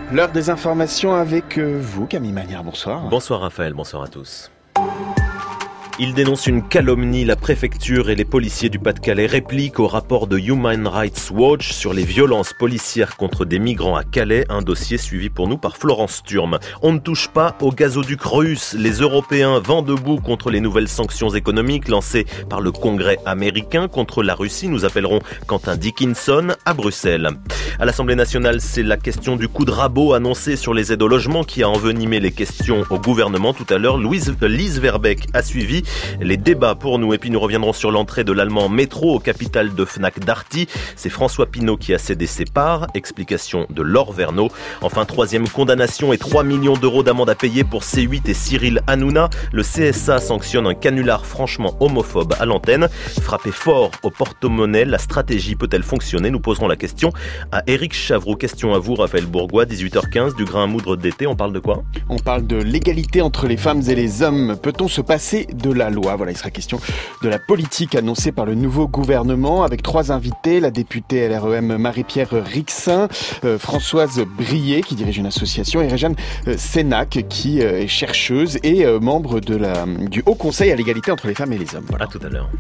L'heure des informations avec vous, Camille Magnard, bonsoir. Bonsoir Raphaël, bonsoir à tous. Il dénonce une calomnie. La préfecture et les policiers du Pas-de-Calais répliquent au rapport de Human Rights Watch sur les violences policières contre des migrants à Calais, un dossier suivi pour nous par Florence Thurm. On ne touche pas au gazoduc russe. Les Européens vent debout contre les nouvelles sanctions économiques lancées par le Congrès américain contre la Russie. Nous appellerons Quentin Dickinson à Bruxelles. À l'Assemblée nationale, c'est la question du coup de rabot annoncé sur les aides au logement qui a envenimé les questions au gouvernement. Tout à l'heure, Lise Verbeek a suivi les débats pour nous. Et puis nous reviendrons sur l'entrée de l'allemand Métro au capital de Fnac Darty. C'est François Pinault qui a cédé ses parts. Explication de Laure Verneau. Enfin, troisième condamnation et 3 millions d'euros d'amende à payer pour C8 et Cyril Hanouna. Le CSA sanctionne un canular franchement homophobe à l'antenne. Frapper fort au porte-monnaie, la stratégie peut-elle fonctionner? Nous poserons la question à Éric Chavroux. Question à vous, Raphaël Bourgois, 18h15, du grain à moudre d'été. On parle de quoi? On parle de l'égalité entre les femmes et les hommes. Peut-on se passer de la loi? Voilà, il sera question de la politique annoncée par le nouveau gouvernement avec 3 invités. La députée LREM Marie-Pierre Rixin, Françoise Brier qui dirige une association et Réjeanne Sénac qui est chercheuse et membre du Haut Conseil à l'égalité entre les femmes et les hommes. Voilà. À tout à l'heure.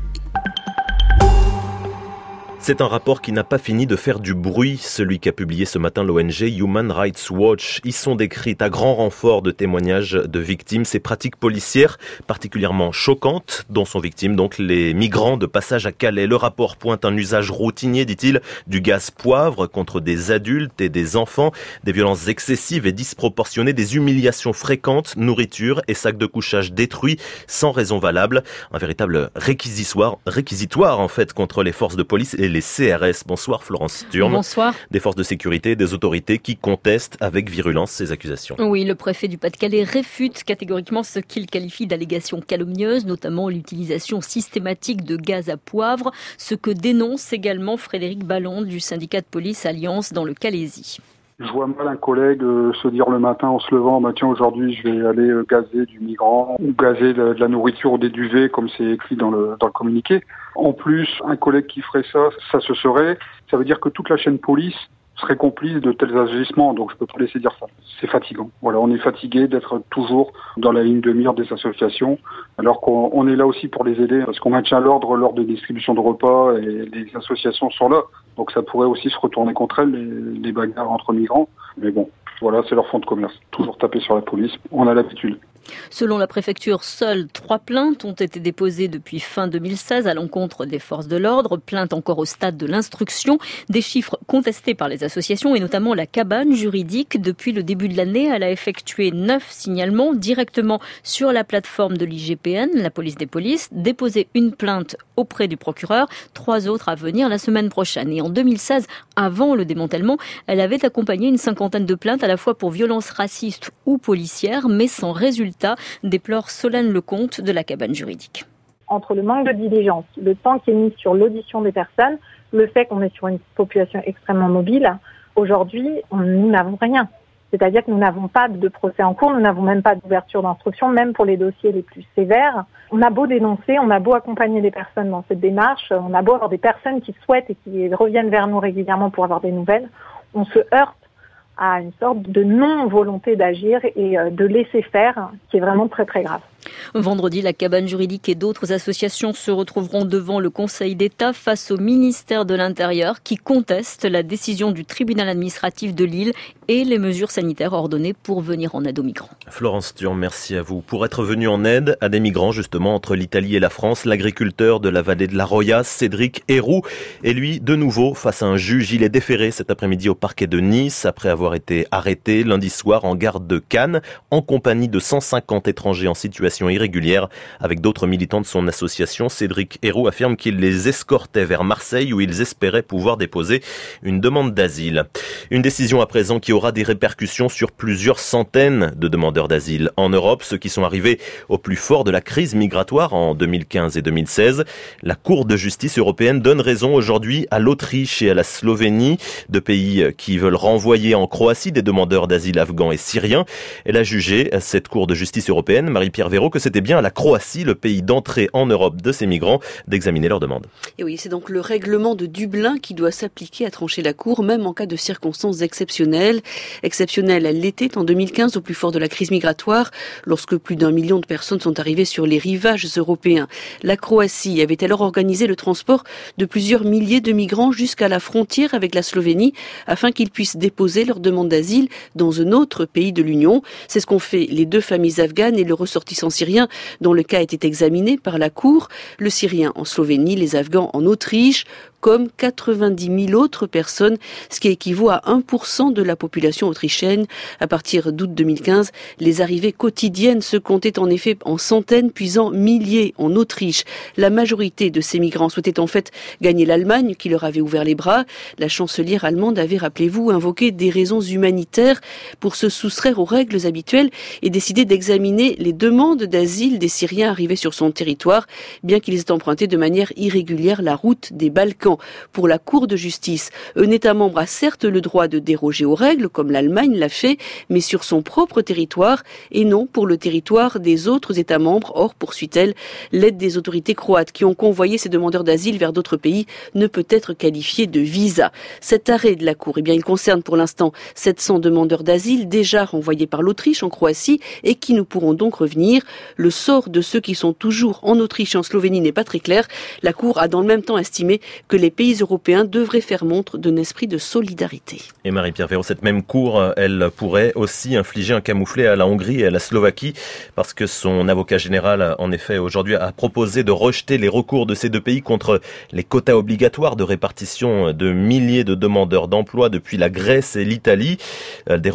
C'est un rapport qui n'a pas fini de faire du bruit, celui qu'a publié ce matin l'ONG Human Rights Watch. Y sont décrites à grand renfort de témoignages de victimes ces pratiques policières particulièrement choquantes dont sont victimes donc les migrants de passage à Calais. Le rapport pointe un usage routinier, dit-il, du gaz poivre contre des adultes et des enfants, des violences excessives et disproportionnées, des humiliations fréquentes, nourriture et sacs de couchage détruits sans raison valable. Un véritable réquisitoire en fait contre les forces de police et les CRS. Bonsoir Florence Thurm. Bonsoir. Des forces de sécurité, des autorités qui contestent avec virulence ces accusations. Oui, le préfet du Pas-de-Calais réfute catégoriquement ce qu'il qualifie d'allégations calomnieuses, notamment l'utilisation systématique de gaz à poivre, ce que dénonce également Frédéric Ballon du syndicat de police Alliance dans le Calaisis. Je vois mal un collègue se dire le matin en se levant, tiens, aujourd'hui je vais aller gazer du migrant ou gazer de la nourriture ou des duvets comme c'est écrit dans le communiqué. En plus, un collègue qui ferait ça veut dire que toute la chaîne police serait complice de tels agissements, donc je peux pas laisser dire ça. C'est fatigant. Voilà, on est fatigué d'être toujours dans la ligne de mire des associations, alors qu'on est là aussi pour les aider, parce qu'on maintient l'ordre lors des distributions de repas et les associations sont là. Donc ça pourrait aussi se retourner contre elles, les bagarres entre migrants. Mais bon, voilà, c'est leur fonds de commerce. Toujours taper sur la police, on a l'habitude. Selon la préfecture, seules 3 plaintes ont été déposées depuis fin 2016 à l'encontre des forces de l'ordre. Plaintes encore au stade de l'instruction. Des chiffres contestés par les associations et notamment la cabane juridique. Depuis le début de l'année, elle a effectué 9 signalements directement sur la plateforme de l'IGPN, la police des polices, déposé une plainte auprès du procureur, 3 autres à venir la semaine prochaine. Et en 2016, avant le démantèlement, elle avait accompagné une 50aine de plaintes à la fois pour violences racistes ou policières, mais sans résultat, déplore Solène Lecomte de la cabane juridique. Entre le manque de diligence, le temps qui est mis sur l'audition des personnes, le fait qu'on est sur une population extrêmement mobile, aujourd'hui, nous n'avons rien. C'est-à-dire que nous n'avons pas de procès en cours, nous n'avons même pas d'ouverture d'instruction, même pour les dossiers les plus sévères. On a beau dénoncer, on a beau accompagner les personnes dans cette démarche, on a beau avoir des personnes qui souhaitent et qui reviennent vers nous régulièrement pour avoir des nouvelles, on se heurte à une sorte de non-volonté d'agir et de laisser faire, qui est vraiment très très grave. Vendredi, la cabane juridique et d'autres associations se retrouveront devant le Conseil d'État face au ministère de l'Intérieur qui conteste la décision du tribunal administratif de Lille et les mesures sanitaires ordonnées pour venir en aide aux migrants. Florence Thurm, merci à vous. Pour être venu en aide à des migrants justement entre l'Italie et la France, l'agriculteur de la vallée de la Roya, Cédric Héroux, est lui de nouveau face à un juge. Il est déféré cet après-midi au parquet de Nice après avoir été arrêté lundi soir en gare de Cannes en compagnie de 150 étrangers en situation irrégulière. Avec d'autres militants de son association, Cédric Héroux affirme qu'il les escortait vers Marseille où ils espéraient pouvoir déposer une demande d'asile. Une décision à présent qui aura des répercussions sur plusieurs centaines de demandeurs d'asile en Europe, ceux qui sont arrivés au plus fort de la crise migratoire en 2015 et 2016. La Cour de justice européenne donne raison aujourd'hui à l'Autriche et à la Slovénie, deux pays qui veulent renvoyer en Croatie des demandeurs d'asile afghans et syriens. Elle a jugé, cette Cour de justice européenne, Marie-Pierre Véro, que c'était bien à la Croatie, le pays d'entrée en Europe de ces migrants, d'examiner leurs demandes. Et oui, c'est donc le règlement de Dublin qui doit s'appliquer, à trancher la Cour, même en cas de circonstances exceptionnelles. Exceptionnelles, elle l'était en 2015, au plus fort de la crise migratoire, lorsque plus d'1 million de personnes sont arrivées sur les rivages européens. La Croatie avait alors organisé le transport de plusieurs milliers de migrants jusqu'à la frontière avec la Slovénie, afin qu'ils puissent déposer leur demande d'asile dans un autre pays de l'Union. C'est ce qu'ont fait les 2 familles afghanes et le ressortissant syrien dont le cas était examiné par la Cour. Le Syrien en Slovénie, les Afghans en Autriche, comme 90 000 autres personnes, ce qui équivaut à 1% de la population autrichienne. À partir d'août 2015, les arrivées quotidiennes se comptaient en effet en centaines, puis en milliers en Autriche. La majorité de ces migrants souhaitaient en fait gagner l'Allemagne, qui leur avait ouvert les bras. La chancelière allemande avait, rappelez-vous, invoqué des raisons humanitaires pour se soustraire aux règles habituelles et décider d'examiner les demandes d'asile des Syriens arrivés sur son territoire, bien qu'ils aient emprunté de manière irrégulière la route des Balkans. Pour la Cour de justice, un État membre a certes le droit de déroger aux règles, comme l'Allemagne l'a fait, mais sur son propre territoire et non pour le territoire des autres États membres. Or, poursuit-elle, l'aide des autorités croates qui ont convoyé ces demandeurs d'asile vers d'autres pays ne peut être qualifiée de visa. Cet arrêt de la Cour, il concerne pour l'instant 700 demandeurs d'asile déjà renvoyés par l'Autriche en Croatie et qui ne pourront donc revenir. Le sort de ceux qui sont toujours en Autriche et en Slovénie n'est pas très clair. La Cour a dans le même temps estimé que les pays européens devraient faire montre d'un esprit de solidarité. Et Marie-Pierre Véro, cette même Cour, elle pourrait aussi infliger un camouflet à la Hongrie et à la Slovaquie, parce que son avocat général, en effet, aujourd'hui a proposé de rejeter les recours de ces 2 pays contre les quotas obligatoires de répartition de milliers de demandeurs d'emploi depuis la Grèce et l'Italie, des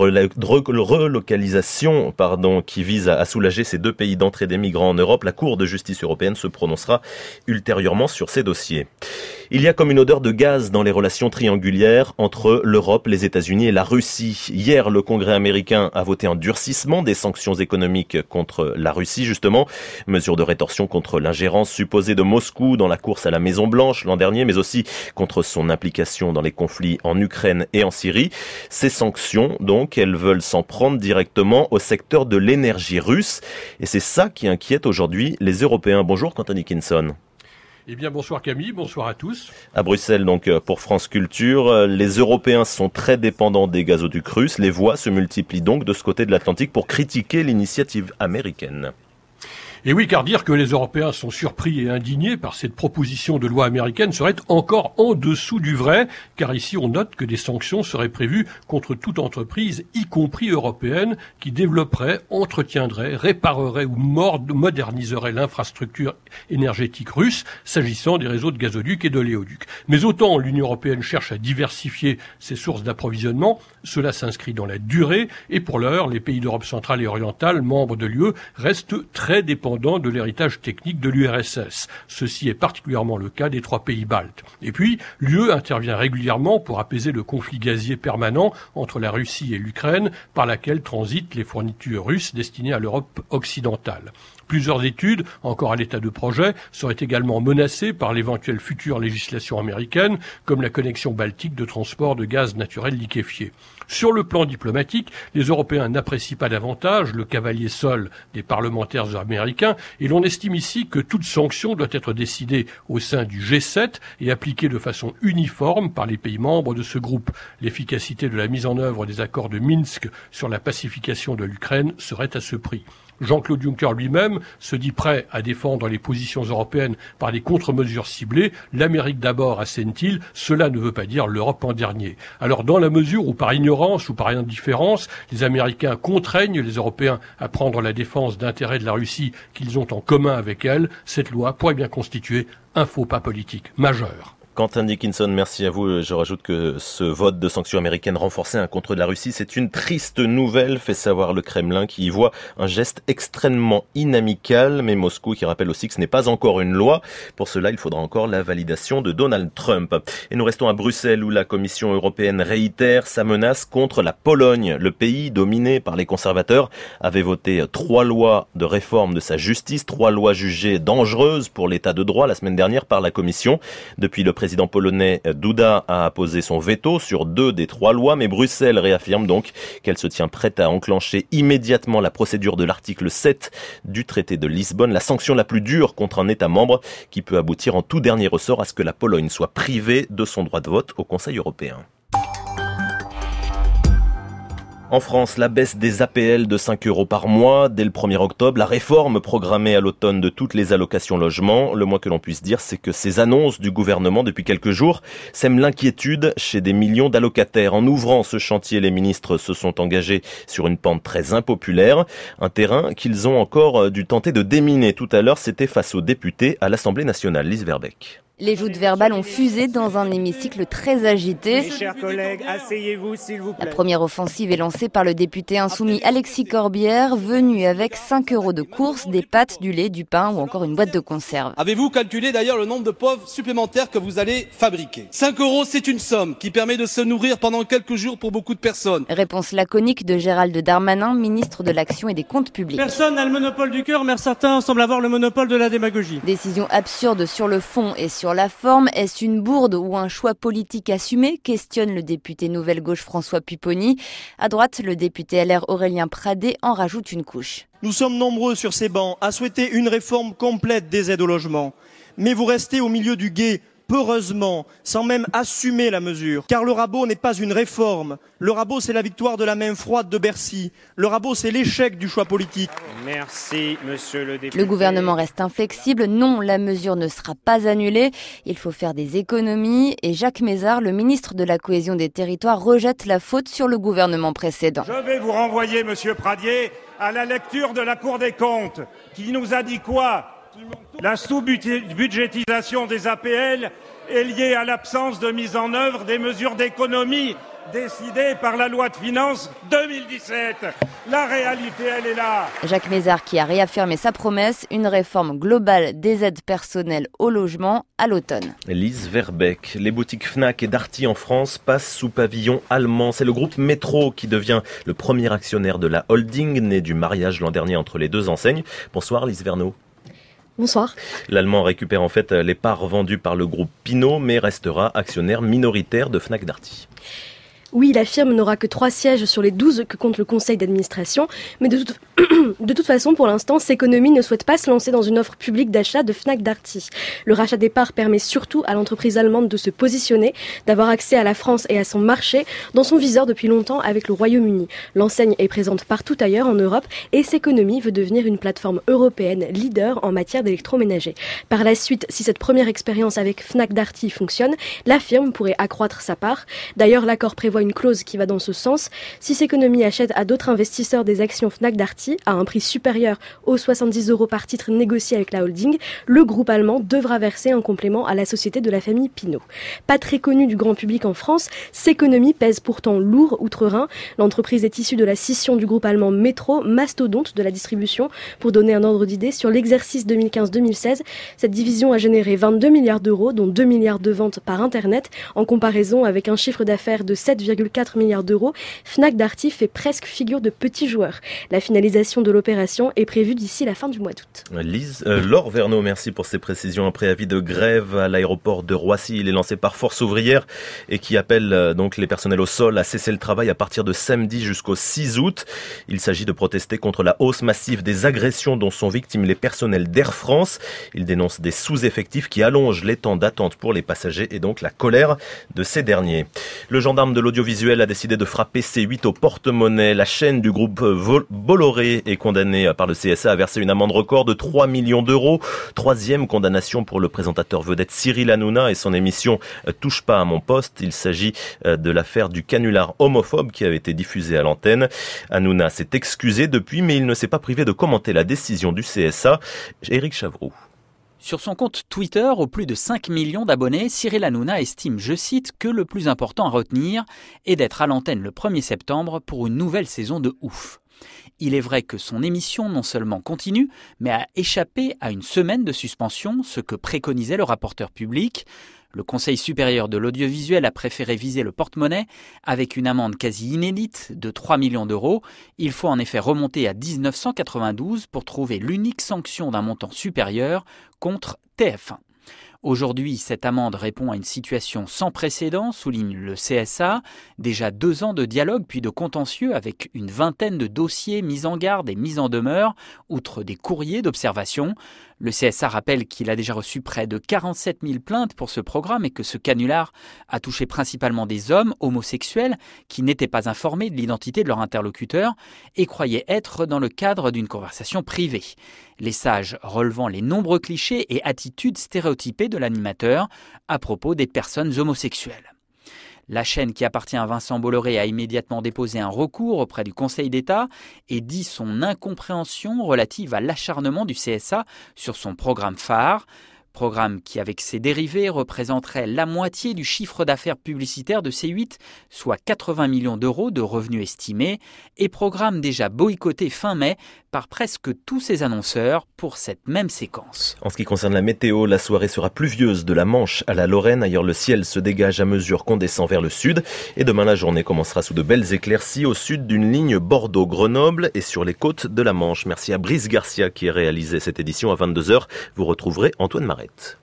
relocalisations qui visent à soulager ces 2 pays d'entrée des migrants en Europe. La Cour de justice européenne se prononcera ultérieurement sur ces dossiers. Il y a comme une odeur de gaz dans les relations triangulaires entre l'Europe, les États-Unis et la Russie. Hier, le Congrès américain a voté un durcissement des sanctions économiques contre la Russie, justement. Mesure de rétorsion contre l'ingérence supposée de Moscou dans la course à la Maison-Blanche l'an dernier, mais aussi contre son implication dans les conflits en Ukraine et en Syrie. Ces sanctions, donc, elles veulent s'en prendre directement au secteur de l'énergie russe. Et c'est ça qui inquiète aujourd'hui les Européens. Bonjour, Quentin Dickinson. Eh bien, bonsoir Camille, bonsoir à tous. À Bruxelles, donc, pour France Culture, les Européens sont très dépendants des gazoducs russes. Les voix se multiplient donc de ce côté de l'Atlantique pour critiquer l'initiative américaine. Et oui, car dire que les Européens sont surpris et indignés par cette proposition de loi américaine serait encore en dessous du vrai, car ici on note que des sanctions seraient prévues contre toute entreprise, y compris européenne, qui développerait, entretiendrait, réparerait ou moderniserait l'infrastructure énergétique russe, s'agissant des réseaux de gazoducs et d'oléoducs. Mais autant l'Union européenne cherche à diversifier ses sources d'approvisionnement, cela s'inscrit dans la durée, et pour l'heure, les pays d'Europe centrale et orientale, membres de l'UE, restent très dépendants de l'héritage technique de l'URSS. Ceci est particulièrement le cas des 3 pays baltes. Et puis, l'UE intervient régulièrement pour apaiser le conflit gazier permanent entre la Russie et l'Ukraine, par laquelle transitent les fournitures russes destinées à l'Europe occidentale. Plusieurs études, encore à l'état de projet, seraient également menacées par l'éventuelle future législation américaine, comme la connexion baltique de transport de gaz naturel liquéfié. Sur le plan diplomatique, les Européens n'apprécient pas davantage le cavalier seul des parlementaires américains, et l'on estime ici que toute sanction doit être décidée au sein du G7 et appliquée de façon uniforme par les pays membres de ce groupe. L'efficacité de la mise en œuvre des accords de Minsk sur la pacification de l'Ukraine serait à ce prix. Jean-Claude Juncker lui-même se dit prêt à défendre les positions européennes par des contre-mesures ciblées. L'Amérique d'abord, assène-t-il, cela ne veut pas dire l'Europe en dernier. Alors dans la mesure où par ignorance ou par indifférence, les Américains contraignent les Européens à prendre la défense d'intérêts de la Russie qu'ils ont en commun avec elle, cette loi pourrait bien constituer un faux pas politique majeur. Quentin Dickinson, merci à vous. Je rajoute que ce vote de sanctions américaines renforcées contre la Russie, c'est une triste nouvelle, fait savoir le Kremlin qui y voit un geste extrêmement inamical, mais Moscou qui rappelle aussi que ce n'est pas encore une loi. Pour cela, il faudra encore la validation de Donald Trump. Et nous restons à Bruxelles où la Commission européenne réitère sa menace contre la Pologne. Le pays dominé par les conservateurs avait voté 3 lois de réforme de sa justice, 3 lois jugées dangereuses pour l'état de droit la semaine dernière par la Commission. Depuis le président polonais Duda a posé son veto sur 2 des 3 lois, mais Bruxelles réaffirme donc qu'elle se tient prête à enclencher immédiatement la procédure de l'article 7 du traité de Lisbonne, la sanction la plus dure contre un État membre qui peut aboutir en tout dernier ressort à ce que la Pologne soit privée de son droit de vote au Conseil européen. En France, la baisse des APL de 5 € par mois dès le 1er octobre, la réforme programmée à l'automne de toutes les allocations logement. Le moins que l'on puisse dire, c'est que ces annonces du gouvernement depuis quelques jours sèment l'inquiétude chez des millions d'allocataires. En ouvrant ce chantier, les ministres se sont engagés sur une pente très impopulaire, un terrain qu'ils ont encore dû tenter de déminer. Tout à l'heure, c'était face aux députés à l'Assemblée nationale. Lise Verbeek. Les joutes verbales ont fusé dans un hémicycle très agité. Mes chers collègues, asseyez-vous s'il vous plaît. La première offensive est lancée par le député insoumis Alexis Corbière, venu avec 5 € de course, des pâtes, du lait, du pain ou encore une boîte de conserve. Avez-vous calculé d'ailleurs le nombre de pauvres supplémentaires que vous allez fabriquer ? 5 €, c'est une somme qui permet de se nourrir pendant quelques jours pour beaucoup de personnes. Réponse laconique de Gérald Darmanin, ministre de l'Action et des Comptes publics. Personne n'a le monopole du cœur, mais certains semblent avoir le monopole de la démagogie. Décision absurde sur le fond et sur la forme, est-ce une bourde ou un choix politique assumé ? Questionne le député Nouvelle Gauche François Pupponi. À droite, le député LR Aurélien Pradé en rajoute une couche. Nous sommes nombreux sur ces bancs à souhaiter une réforme complète des aides au logement. Mais vous restez au milieu du gué, peureusement, sans même assumer la mesure. Car le rabot n'est pas une réforme. Le rabot, c'est la victoire de la main froide de Bercy. Le rabot, c'est l'échec du choix politique. Merci, monsieur le député. Le gouvernement reste inflexible. Non, la mesure ne sera pas annulée. Il faut faire des économies. Et Jacques Mézard, le ministre de la Cohésion des Territoires, rejette la faute sur le gouvernement précédent. Je vais vous renvoyer, monsieur Pradier, à la lecture de la Cour des comptes, qui nous a dit quoi ? La sous-budgétisation des APL est liée à l'absence de mise en œuvre des mesures d'économie décidées par la loi de finances 2017. La réalité, elle est là. Jacques Mézard qui a réaffirmé sa promesse, une réforme globale des aides personnelles au logement à l'automne. Lise Verbeek. Les boutiques Fnac et Darty en France passent sous pavillon allemand. C'est le groupe Metro qui devient le premier actionnaire de la holding, né du mariage l'an dernier entre les 2 enseignes. Bonsoir Lise Verneau. Bonsoir. L'Allemand récupère en fait les parts vendues par le groupe Pinot, mais restera actionnaire minoritaire de Fnac Darty. Oui, la firme n'aura que 3 sièges sur les 12 que compte le conseil d'administration, mais de toute façon, pour l'instant, Ceconomy ne souhaite pas se lancer dans une offre publique d'achat de Fnac Darty. Le rachat des parts permet surtout à l'entreprise allemande de se positionner, d'avoir accès à la France et à son marché dans son viseur depuis longtemps avec le Royaume-Uni. L'enseigne est présente partout ailleurs en Europe et Ceconomy veut devenir une plateforme européenne leader en matière d'électroménager. Par la suite, si cette première expérience avec Fnac Darty fonctionne, la firme pourrait accroître sa part. D'ailleurs, l'accord prévoit une clause qui va dans ce sens. Si Ceconomy achète à d'autres investisseurs des actions Fnac Darty à un prix supérieur aux 70 € par titre négocié avec la holding, le groupe allemand devra verser un complément à la société de la famille Pinot. Pas très connue du grand public en France, Ceconomy pèse pourtant lourd outre-Rhin. L'entreprise est issue de la scission du groupe allemand Metro, mastodonte de la distribution. Pour donner un ordre d'idée, sur l'exercice 2015-2016, cette division a généré 22 milliards d'euros, dont 2 milliards de ventes par Internet. En comparaison avec un chiffre d'affaires de 7,4 milliards d'euros, Fnac Darty fait presque figure de petit joueur. La finalisation de l'opération est prévue d'ici la fin du mois d'août. Laure Verneau, merci pour ces précisions. Un préavis de grève à l'aéroport de Roissy, il est lancé par Force ouvrière et qui appelle donc les personnels au sol à cesser le travail à partir de samedi jusqu'au 6 août. Il s'agit de protester contre la hausse massive des agressions dont sont victimes les personnels d'Air France. Il dénonce des sous-effectifs qui allongent les temps d'attente pour les passagers et donc la colère de ces derniers. Le gendarme de l'audiovisuel a décidé de frapper C8 au porte-monnaie. La chaîne du groupe Bolloré est condamnée par le CSA à verser une amende record de 3 millions d'euros. 3e condamnation pour le présentateur vedette Cyril Hanouna et son émission Touche pas à mon poste. Il s'agit de l'affaire du canular homophobe qui avait été diffusé à l'antenne. Hanouna s'est excusé depuis, mais il ne s'est pas privé de commenter la décision du CSA. Éric Chavroux. Sur son compte Twitter, aux plus de 5 millions d'abonnés, Cyril Hanouna estime, je cite, que le plus important à retenir est d'être à l'antenne le 1er septembre pour une nouvelle saison de ouf. Il est vrai que son émission non seulement continue, mais a échappé à une semaine de suspension, ce que préconisait le rapporteur public. Le Conseil supérieur de l'audiovisuel a préféré viser le porte-monnaie avec une amende quasi inédite de 3 millions d'euros. Il faut en effet remonter à 1992 pour trouver l'unique sanction d'un montant supérieur contre TF1. Aujourd'hui, cette amende répond à une situation sans précédent, souligne le CSA. Déjà 2 ans de dialogue puis de contentieux avec une vingtaine de dossiers mis en garde et mis en demeure, outre des courriers d'observation. Le CSA rappelle qu'il a déjà reçu près de 47 000 plaintes pour ce programme et que ce canular a touché principalement des hommes homosexuels qui n'étaient pas informés de l'identité de leur interlocuteur et croyaient être dans le cadre d'une conversation privée. Les sages relevant les nombreux clichés et attitudes stéréotypées de l'animateur à propos des personnes homosexuelles. La chaîne qui appartient à Vincent Bolloré a immédiatement déposé un recours auprès du Conseil d'État et dit son incompréhension relative à l'acharnement du CSA sur son programme phare. Programme qui, avec ses dérivés, représenterait la moitié du chiffre d'affaires publicitaire de C8, soit 80 millions d'euros de revenus estimés, et programme déjà boycotté fin mai par presque tous ses annonceurs pour cette même séquence. En ce qui concerne la météo, la soirée sera pluvieuse de la Manche à la Lorraine. Ailleurs, le ciel se dégage à mesure qu'on descend vers le sud. Et demain, la journée commencera sous de belles éclaircies au sud d'une ligne Bordeaux-Grenoble et sur les côtes de la Manche. Merci à Brice Garcia qui a réalisé cette édition à 22h. Vous retrouverez Antoine Maret.